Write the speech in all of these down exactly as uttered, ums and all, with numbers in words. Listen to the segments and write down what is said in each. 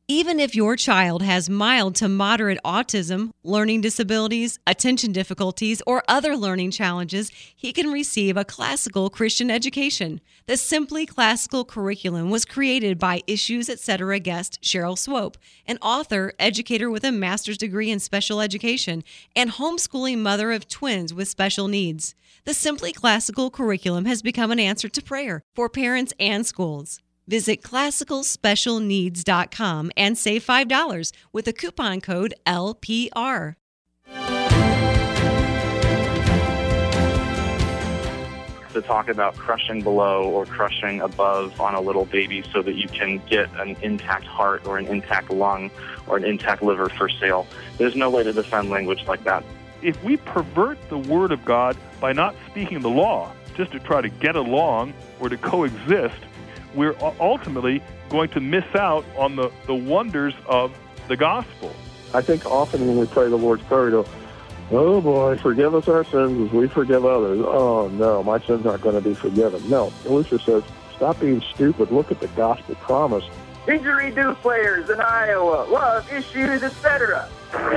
Even if your child has mild to moderate autism, learning disabilities, attention difficulties, or other learning challenges, he can receive a classical Christian education. The Simply Classical curriculum was created by Issues Etc. guest Cheryl Swope, an author, educator with a master's degree in special education, and homeschooling mother of twins with special needs. The Simply Classical curriculum has become an answer to prayer for parents and schools. Visit classical special needs dot com and save five dollars with the coupon code L P R. To talk about crushing below or crushing above on a little baby so that you can get an intact heart or an intact lung or an intact liver for sale. There's no way to defend language like that. If we pervert the Word of God by not speaking the law, just to try to get along or to coexist, we're ultimately going to miss out on the, the wonders of the gospel. I think often when we pray the Lord's Prayer, we go, oh boy, forgive us our sins as we forgive others. Oh no, my sins aren't going to be forgiven. No, Luther says, stop being stupid. Look at the gospel promise. Didgeridoo players in Iowa love Issues Etc.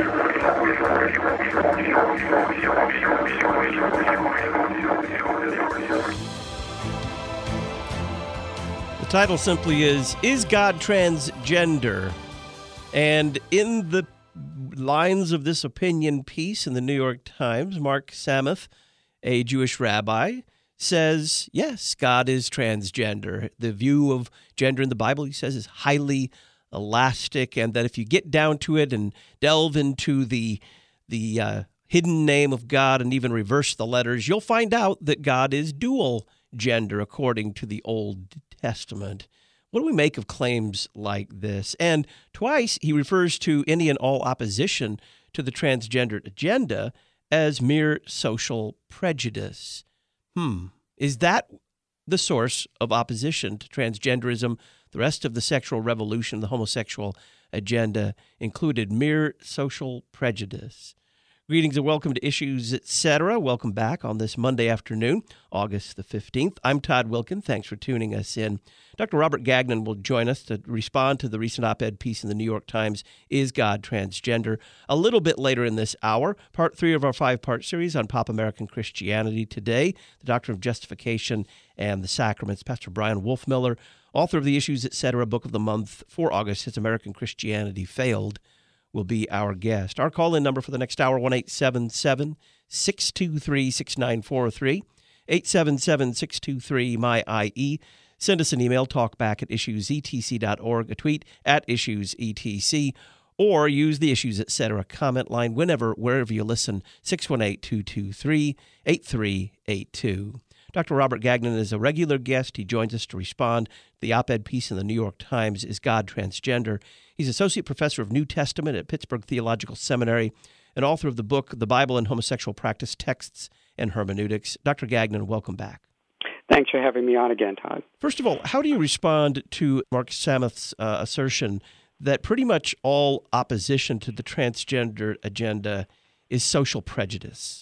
The title simply is, Is God Transgender? And in the lines of this opinion piece in the New York Times, Mark Samuth, a Jewish rabbi, says, yes, God is transgender. The view of gender in the Bible, he says, is highly elastic, and that if you get down to it and delve into the, the uh, hidden name of God and even reverse the letters, you'll find out that God is dual gender according to the Old Testament. What do we make of claims like this? And twice he refers to any and all opposition to the transgender agenda as mere social prejudice. Hmm. Is that the source of opposition to transgenderism? The rest of the sexual revolution, the homosexual agenda, included mere social prejudice. Greetings and welcome to Issues Etc. Welcome back on this Monday afternoon, August the fifteenth. I'm Todd Wilkin. Thanks for tuning us in. Doctor Robert Gagnon will join us to respond to the recent op-ed piece in the New York Times, Is God Transgender? A little bit later in this hour, part three of our five-part series on Pop American Christianity. Today, the Doctrine of Justification and the Sacraments. Pastor Brian Wolfmiller, author of the Issues Etc. book of the month for August, Has American Christianity Failed?, will be our guest. Our call-in number for the next hour, one eight seven seven, six two three, six nine four three, eight seven seven, six two three, M Y I E. Send us an email, talkback at issues e t c dot org, a tweet at issues e t c, or use the Issues Etc. comment line whenever, wherever you listen, six one eight, two two three, eight three eight two. Doctor Robert Gagnon is a regular guest. He joins us to respond to the op-ed piece in the New York Times, Is God Transgender? He's Associate Professor of New Testament at Pittsburgh Theological Seminary and author of the book, The Bible and Homosexual Practice, Texts and Hermeneutics. Doctor Gagnon, welcome back. Thanks for having me on again, Todd. First of all, how do you respond to Mark Samuth's uh, assertion that pretty much all opposition to the transgender agenda is social prejudice?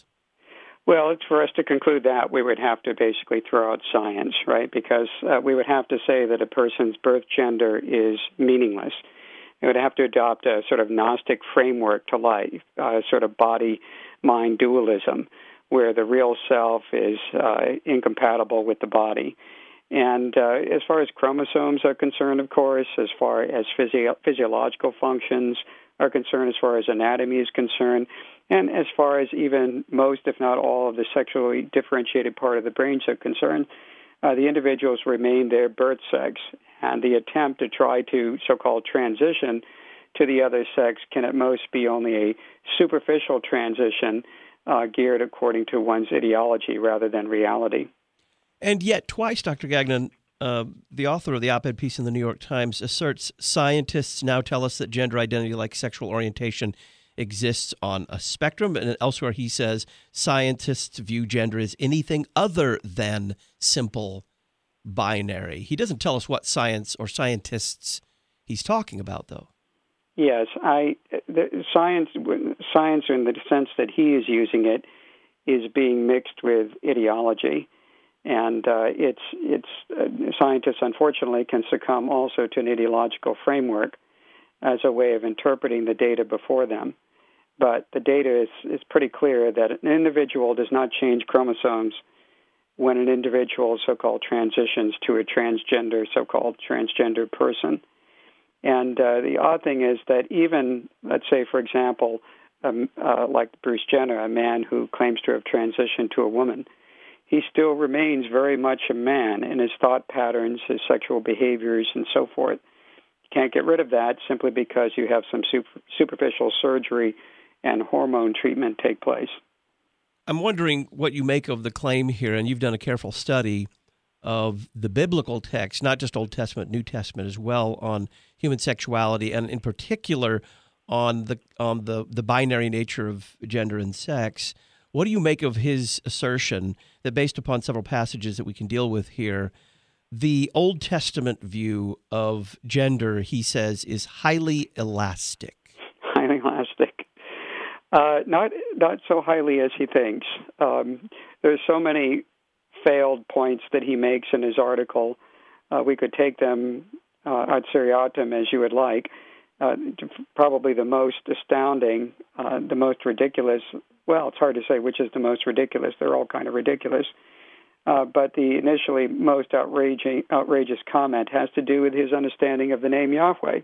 Well, for us to conclude that, we would have to basically throw out science, right? Because uh, we would have to say that a person's birth gender is meaningless. We would have to adopt a sort of Gnostic framework to life, uh, sort of body-mind dualism, where the real self is uh, incompatible with the body. And uh, as far as chromosomes are concerned, of course, as far as physio- physiological functions are concerned, as far as anatomy is concerned, and as far as even most, if not all, of the sexually differentiated part of the brains are concerned, uh, the individuals remain their birth sex. And the attempt to try to so-called transition to the other sex can at most be only a superficial transition uh, geared according to one's ideology rather than reality. And yet, twice, Doctor Gagnon, uh, the author of the op-ed piece in the New York Times, asserts scientists now tell us that gender identity, like sexual orientation, exists on a spectrum. And elsewhere he says scientists view gender as anything other than simple binary. He doesn't tell us what science or scientists he's talking about, though. Yes, I the science science in the sense that he is using it is being mixed with ideology, and uh, it's it's uh, scientists unfortunately can succumb also to an ideological framework as a way of interpreting the data before them. But the data is, is pretty clear that an individual does not change chromosomes when an individual so-called transitions to a transgender, so-called transgender person. And uh, the odd thing is that even, let's say, for example, um, uh, like Bruce Jenner, a man who claims to have transitioned to a woman, he still remains very much a man in his thought patterns, his sexual behaviors, and so forth. You can't get rid of that simply because you have some super, superficial surgery and hormone treatment take place. I'm wondering what you make of the claim here, and you've done a careful study of the biblical text, not just Old Testament, New Testament as well, on human sexuality, and in particular on the on the, the binary nature of gender and sex. What do you make of his assertion that based upon several passages that we can deal with here, the Old Testament view of gender, he says, is highly elastic? Highly elastic. Uh, not not so highly as he thinks. Um, there's so many failed points that he makes in his article. Uh, we could take them uh, ad seriatim as you would like. Uh, probably the most astounding, uh, the most ridiculous. Well, it's hard to say which is the most ridiculous. They're all kind of ridiculous. Uh, but the initially most outraging, outrageous comment has to do with his understanding of the name Yahweh.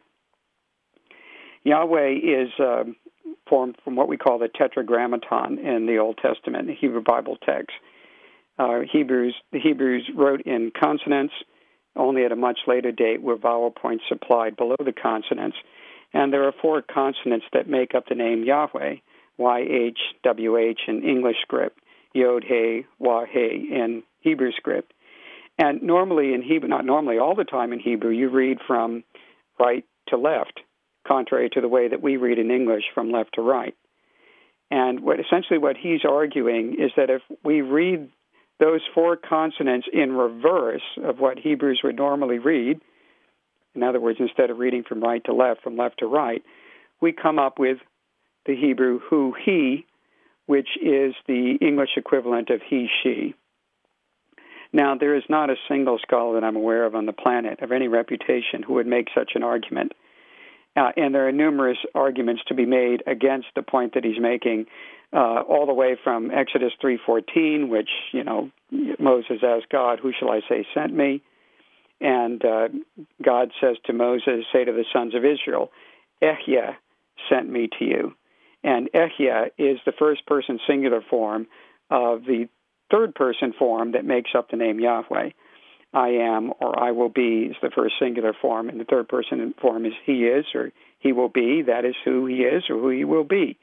Yahweh is uh, formed from what we call the Tetragrammaton in the Old Testament, the Hebrew Bible text. Uh, Hebrews, the Hebrews wrote in consonants, only at a much later date were vowel points supplied below the consonants. And there are four consonants that make up the name Yahweh: Y H W H in English script, Yod He, Wah He in Hebrew script. And normally in Hebrew, not normally, all the time in Hebrew, you read from right to left, contrary to the way that we read in English from left to right. And what essentially what he's arguing is that if we read those four consonants in reverse of what Hebrews would normally read, in other words, instead of reading from right to left, from left to right, we come up with the Hebrew hu, he, which is the English equivalent of he, she. Now, there is not a single scholar that I'm aware of on the planet of any reputation who would make such an argument. Uh, and there are numerous arguments to be made against the point that he's making, uh, all the way from Exodus three fourteen, which, you know, Moses asked God, who shall I say sent me? And uh, God says to Moses, say to the sons of Israel, Ehyeh sent me to you. And Ehyeh is the first-person singular form of the third-person form that makes up the name Yahweh. I am or I will be is the first singular form, and the third-person form is he is or he will be. That is who he is or who he will be.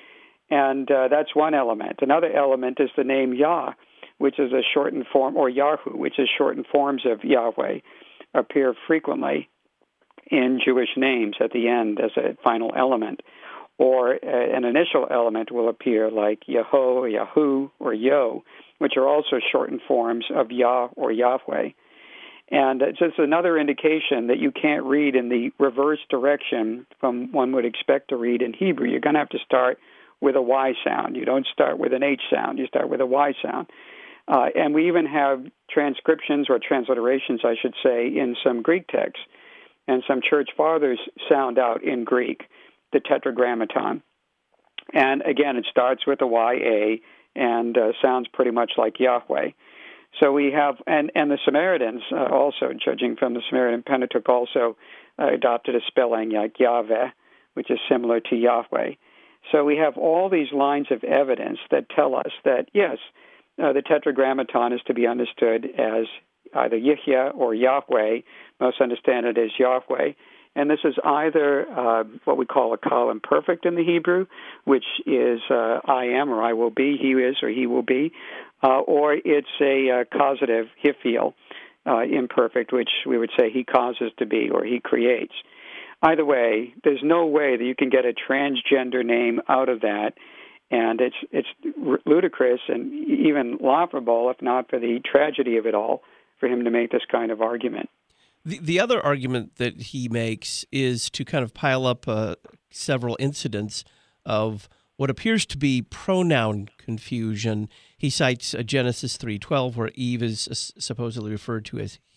And uh, that's one element. Another element is the name Yah, which is a shortened form, or Yahu, which is shortened forms of Yahweh, appear frequently in Jewish names at the end as a final element. Or uh, an initial element will appear like Yeho, Yahu, or Yo, which are also shortened forms of Yah or Yahweh. And it's just another indication that you can't read in the reverse direction from one would expect to read in Hebrew. You're going to have to start with a Y sound. You don't start with an H sound. You start with a Y sound. Uh, and we even have transcriptions or transliterations, I should say, in some Greek texts. And some church fathers sound out in Greek the Tetragrammaton. And again, it starts with a Y A and uh, sounds pretty much like Yahweh. So we have, and, and the Samaritans uh, also, judging from the Samaritan Pentateuch, also uh, adopted a spelling like Yahweh, which is similar to Yahweh. So we have all these lines of evidence that tell us that, yes, uh, the Tetragrammaton is to be understood as either Yahweh or Yahweh. Most understand it as Yahweh. And this is either uh, what we call a column perfect in the Hebrew, which is uh, I am or I will be, he is or he will be, uh, or it's a uh, causative, hiphil, uh, imperfect, which we would say he causes to be or he creates. Either way, there's no way that you can get a transgender name out of that, and it's it's ludicrous and even laughable, if not for the tragedy of it all, for him to make this kind of argument. The, the other argument that he makes is to kind of pile up uh, several incidents of what appears to be pronoun confusion. He cites uh, Genesis three twelve, where Eve is uh, supposedly referred to as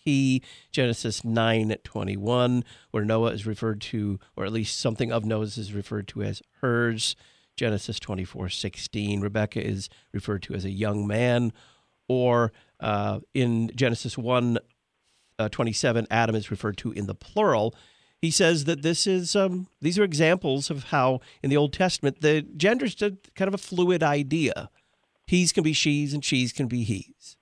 he. Genesis nine twenty-one, where Noah is referred to, or at least something of Noah's is referred to as hers. Genesis twenty-four sixteen, Rebekah is referred to as a young man. Or uh, in Genesis one twenty-seven, Adam is referred to in the plural. He says that this is um, these are examples of how in the Old Testament the gender is kind of a fluid idea. He's can be she's and she's can be he's.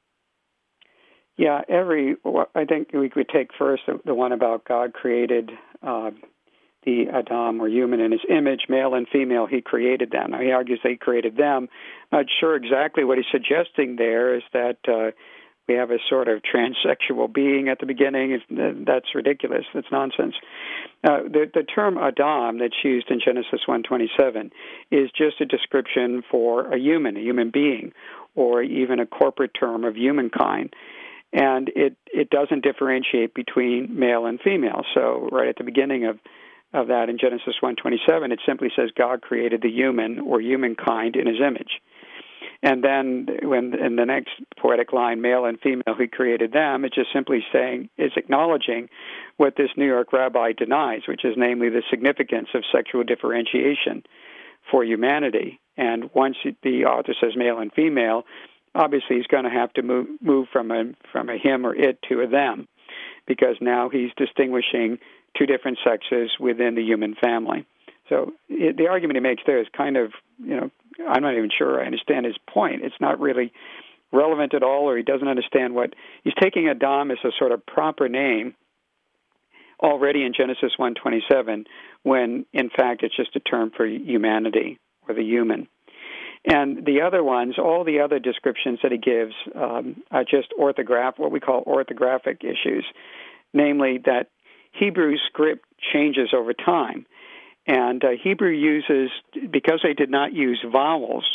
Yeah, every I think we could take first the one about God created uh, the Adam or human in his image, male and female. He created them. Now he argues that he created them. Not sure exactly what he's suggesting there is that. Uh, We have a sort of transsexual being at the beginning. That's ridiculous. That's nonsense. Uh, the, the term Adam that's used in Genesis one twenty-seven is just a description for a human, a human being, or even a corporate term of humankind. And it, it doesn't differentiate between male and female. So right at the beginning of, of that in Genesis one twenty-seven, it simply says God created the human or humankind in his image. And then when in the next poetic line, male and female, he created them, it's just simply saying, it's acknowledging what this New York rabbi denies, which is namely the significance of sexual differentiation for humanity. And once the author says male and female, obviously he's going to have to move, move from a from a him or it to a them, because now he's distinguishing two different sexes within the human family. So it, the argument he makes there is kind of, you know, I'm not even sure I understand his point. It's not really relevant at all, or he doesn't understand what he's taking Adam as a sort of proper name already in Genesis one twenty-seven, when in fact it's just a term for humanity or the human. And the other ones, all the other descriptions that he gives um, are just orthograph, what we call orthographic issues, namely that Hebrew script changes over time. And uh, Hebrew uses, because they did not use vowels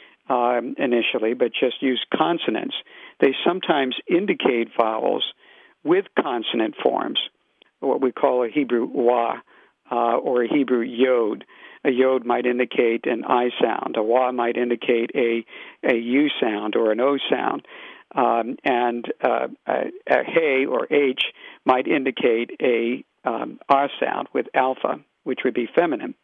um, initially, but just used consonants, they sometimes indicate vowels with consonant forms, what we call a Hebrew wa uh, or a Hebrew yod. A yod might indicate an I sound. A wa might indicate a, a U sound or an O sound. Um, and uh, a, a he or H might indicate a um, R sound with alpha, which would be feminine.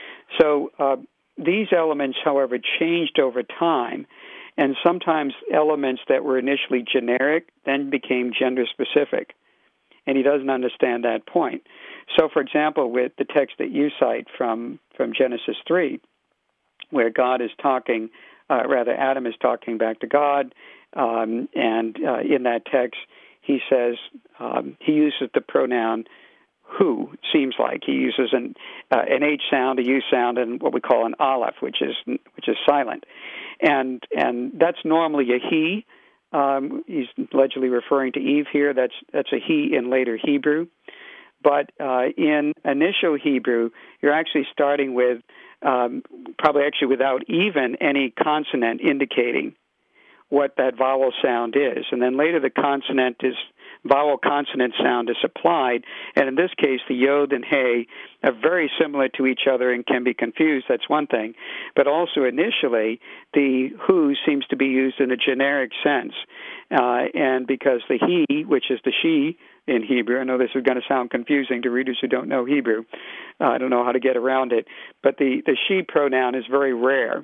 So uh, these elements, however, changed over time, and sometimes elements that were initially generic then became gender-specific, and he doesn't understand that point. So, for example, with the text that you cite from, from Genesis three, where God is talking, uh, rather Adam is talking back to God, um, and uh, in that text he says, um, he uses the pronoun who, seems like. He uses an uh, an H sound, a U sound, and what we call an aleph, which is which is silent. And and that's normally a he. Um, he's allegedly referring to Eve here. That's that's a he in later Hebrew. But uh, in initial Hebrew, you're actually starting with um, probably actually without even any consonant indicating what that vowel sound is. And then later the consonant is vowel consonant sound is applied, and in this case, the yod and he are very similar to each other and can be confused. That's one thing. But also initially, the who seems to be used in a generic sense, uh, and because the he, which is the she in Hebrew, I know this is going to sound confusing to readers who don't know Hebrew. Uh, I don't know how to get around it, but the, the she pronoun is very rare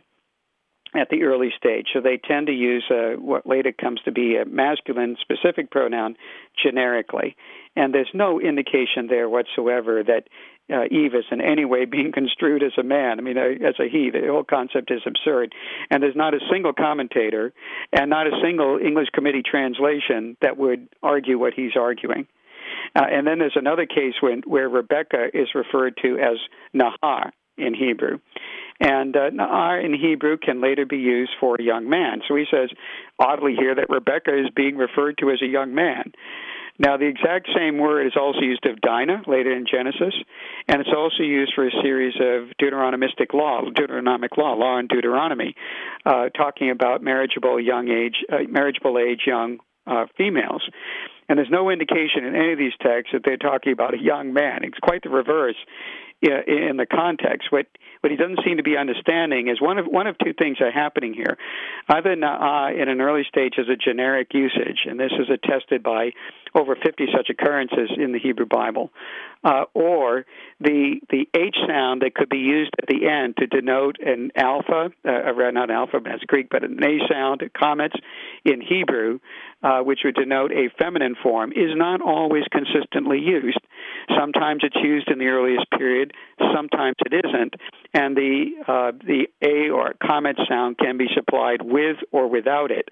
at the early stage. So they tend to use uh, what later comes to be a masculine specific pronoun generically. And there's no indication there whatsoever that uh, Eve is in any way being construed as a man. I mean, uh, as a he. The whole concept is absurd. And there's not a single commentator and not a single English committee translation that would argue what he's arguing. Uh, and then there's another case when, where Rebecca is referred to as Nahar in Hebrew. And uh, Na'ar in Hebrew can later be used for a young man. So he says, oddly here, that Rebecca is being referred to as a young man. Now, the exact same word is also used of Dinah later in Genesis, and it's also used for a series of Deuteronomistic law, Deuteronomic law, law in Deuteronomy, uh, talking about marriageable young age, uh, marriageable age young uh, females. And there's no indication in any of these texts that they're talking about a young man. It's quite the reverse in the context. What what he doesn't seem to be understanding is one of one of two things are happening here. Either na'ah in an early stage is a generic usage, and this is attested by over fifty such occurrences in the Hebrew Bible, uh, or the the H sound that could be used at the end to denote an alpha, uh, not alpha, that's Greek, but an A sound, comets in Hebrew, uh, which would denote a feminine form, is not always consistently used. Sometimes it's used in the earliest period, sometimes it isn't, and the uh, the A or comet sound can be supplied with or without it.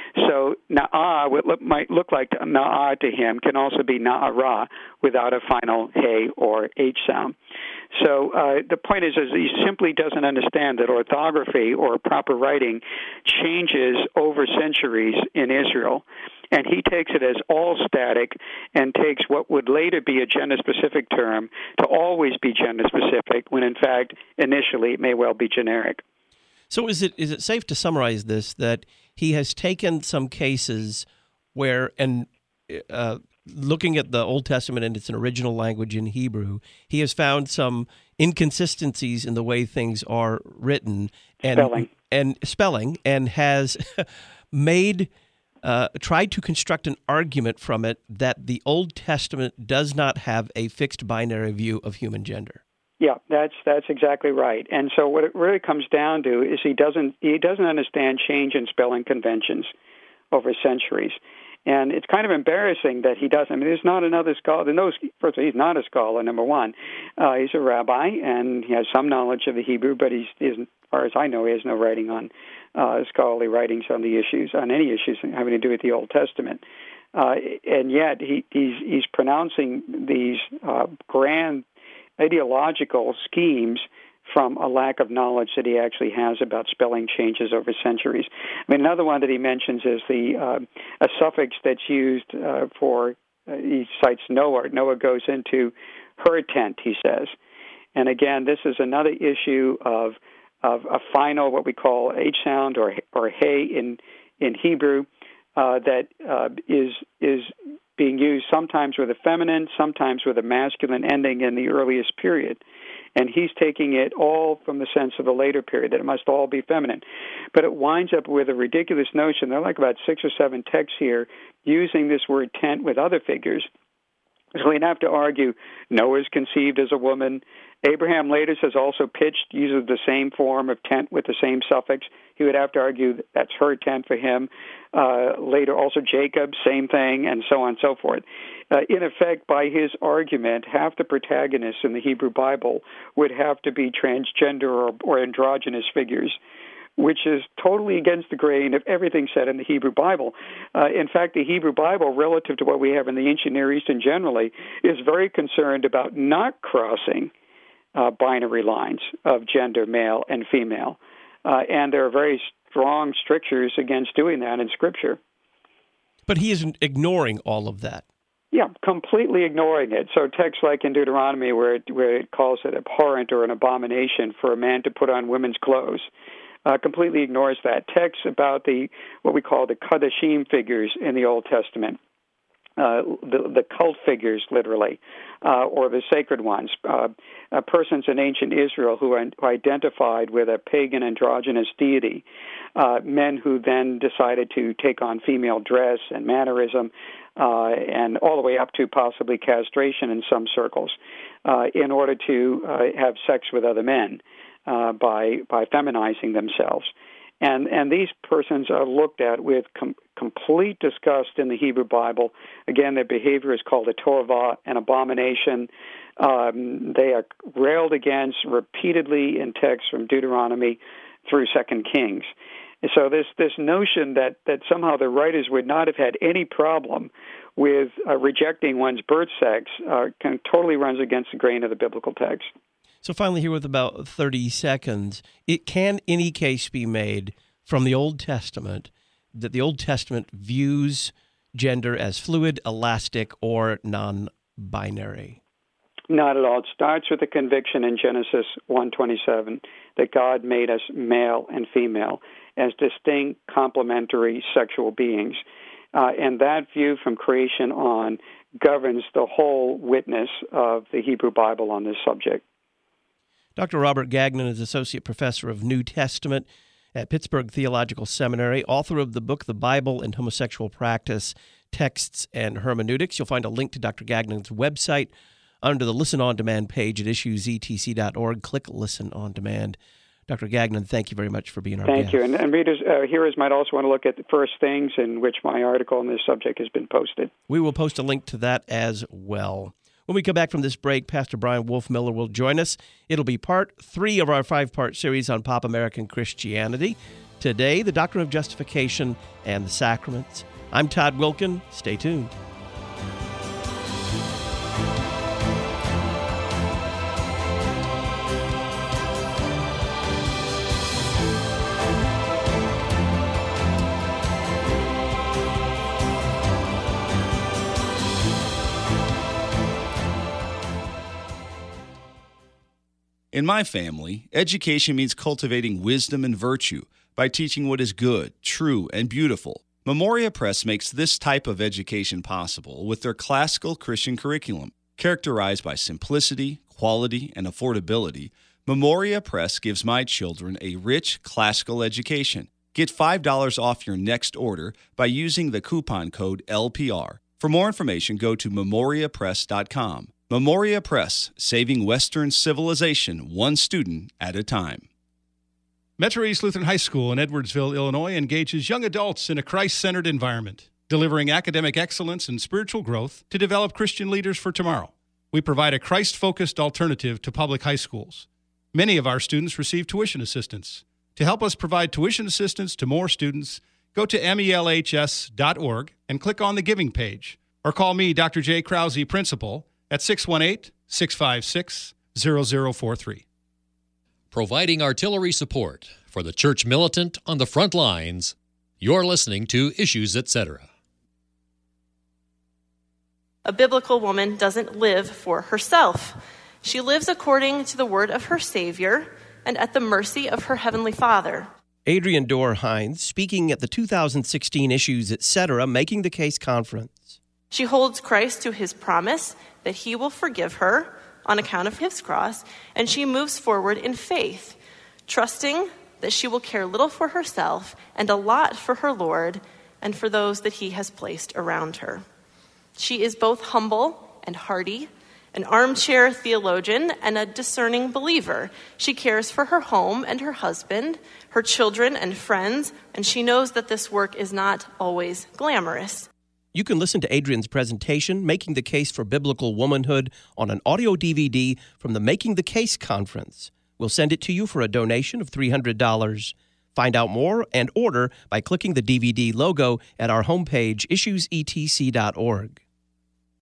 So na'ah, what look, might look like na'ah to him, can also be na'arah without a final hey or H sound. So uh, the point is, is he simply doesn't understand that orthography or proper writing changes over centuries in Israel. And he takes it as all static and takes what would later be a gender-specific term to always be gender-specific, when in fact, initially, it may well be generic. So is it is it safe to summarize this, that he has taken some cases where, and uh, looking at the Old Testament in its original language in Hebrew, he has found some inconsistencies in the way things are written and spelling, and, spelling, and has made... Uh, tried to construct an argument from it that the Old Testament does not have a fixed binary view of human gender. Yeah, that's that's exactly right. And so what it really comes down to is he doesn't he doesn't understand change in spelling conventions over centuries. And it's kind of embarrassing that he doesn't. I mean, there's not another scholar. No, first of all, he's not a scholar, number one. Uh, he's a rabbi, and he has some knowledge of the Hebrew, but he's, he's as far as I know, he has no writing on uh, scholarly writings on the issues, on any issues having to do with the Old Testament. Uh, and yet he, he's, he's pronouncing these uh, grand ideological schemes from a lack of knowledge that he actually has about spelling changes over centuries. I mean, another one that he mentions is the uh, a suffix that's used uh, for, uh, he cites Noah. Noah goes into her tent, he says. And again, this is another issue of of a final, what we call H sound or or hey in in Hebrew, uh, that uh, is is being used sometimes with a feminine, sometimes with a masculine ending in the earliest period. And he's taking it all from the sense of the later period, that it must all be feminine. But it winds up with a ridiculous notion. There are like about six or seven texts here using this word tent with other figures. So we'd have to argue Noah is conceived as a woman. Abraham later says also pitched, uses the same form of tent with the same suffix. He would have to argue that that's her tent for him. Uh, later also Jacob, same thing, and so on and so forth. Uh, in effect, by his argument, half the protagonists in the Hebrew Bible would have to be transgender or, or androgynous figures, which is totally against the grain of everything said in the Hebrew Bible. Uh, in fact, the Hebrew Bible, relative to what we have in the ancient Near East and generally, is very concerned about not crossing uh, binary lines of gender, male and female. Uh, and there are very strong strictures against doing that in Scripture. But he isn't ignoring all of that. Yeah, completely ignoring it. So texts like in Deuteronomy where it, where it calls it abhorrent or an abomination for a man to put on women's clothes, Uh, completely ignores that. Texts about the what we call the Kadashim figures in the Old Testament, uh, the, the cult figures, literally, uh, or the sacred ones, uh, uh, persons in ancient Israel who, are, who identified with a pagan androgynous deity, uh, men who then decided to take on female dress and mannerism, uh, and all the way up to possibly castration in some circles, uh, in order to uh, have sex with other men. Uh, by by feminizing themselves, and and these persons are looked at with com- complete disgust in the Hebrew Bible. Again, their behavior is called a tovah, an abomination. Um, they are railed against repeatedly in texts from Deuteronomy through Second Kings. And so this this notion that that somehow the writers would not have had any problem with uh, rejecting one's birth sex uh, kind of totally runs against the grain of the biblical text. So finally, here with about thirty seconds, it can any case be made from the Old Testament that the Old Testament views gender as fluid, elastic, or non-binary? Not at all. It starts with the conviction in Genesis one twenty-seven that God made us male and female as distinct, complementary sexual beings. Uh, and that view from creation on governs the whole witness of the Hebrew Bible on this subject. Doctor Robert Gagnon is Associate Professor of New Testament at Pittsburgh Theological Seminary, author of the book The Bible and Homosexual Practice, Texts and Hermeneutics. You'll find a link to Doctor Gagnon's website under the Listen On Demand page at issues e t c dot org. Click Listen On Demand. Doctor Gagnon, thank you very much for being our thank guest. Thank you. And, and readers, uh, hearers might also want to look at the First Things, in which my article on this subject has been posted. We will post a link to that as well. When we come back from this break, Pastor Brian Wolfmueller will join us. It'll be part three of our five-part series on Pop American Christianity. Today, the doctrine of justification and the sacraments. I'm Todd Wilkin. Stay tuned. In my family, education means cultivating wisdom and virtue by teaching what is good, true, and beautiful. Memoria Press makes this type of education possible with their classical Christian curriculum. Characterized by simplicity, quality, and affordability, Memoria Press gives my children a rich classical education. Get five dollars off your next order by using the coupon code L P R. For more information, go to memoria press dot com. Memoria Press, saving Western civilization one student at a time. Metro East Lutheran High School in Edwardsville, Illinois, engages young adults in a Christ-centered environment, delivering academic excellence and spiritual growth to develop Christian leaders for tomorrow. We provide a Christ-focused alternative to public high schools. Many of our students receive tuition assistance. To help us provide tuition assistance to more students, go to M E L H S dot org and click on the Giving page, or call me, Doctor J. Krause, Principal, at six one eight, six five six, zero zero four three. Providing artillery support for the church militant on the front lines, you're listening to Issues, et cetera. A biblical woman doesn't live for herself. She lives according to the word of her Savior and at the mercy of her Heavenly Father. Adrienne Dorr Hines, speaking at the two thousand sixteen Issues, et cetera. Making the Case Conference. She holds Christ to his promise that he will forgive her on account of his cross, and she moves forward in faith, trusting that she will care little for herself and a lot for her Lord and for those that he has placed around her. She is both humble and hearty, an armchair theologian and a discerning believer. She cares for her home and her husband, her children and friends, and she knows that this work is not always glamorous. You can listen to Adrienne's presentation, Making the Case for Biblical Womanhood, on an audio D V D from the Making the Case Conference. We'll send it to you for a donation of three hundred dollars. Find out more and order by clicking the D V D logo at our homepage, issues e t c dot org.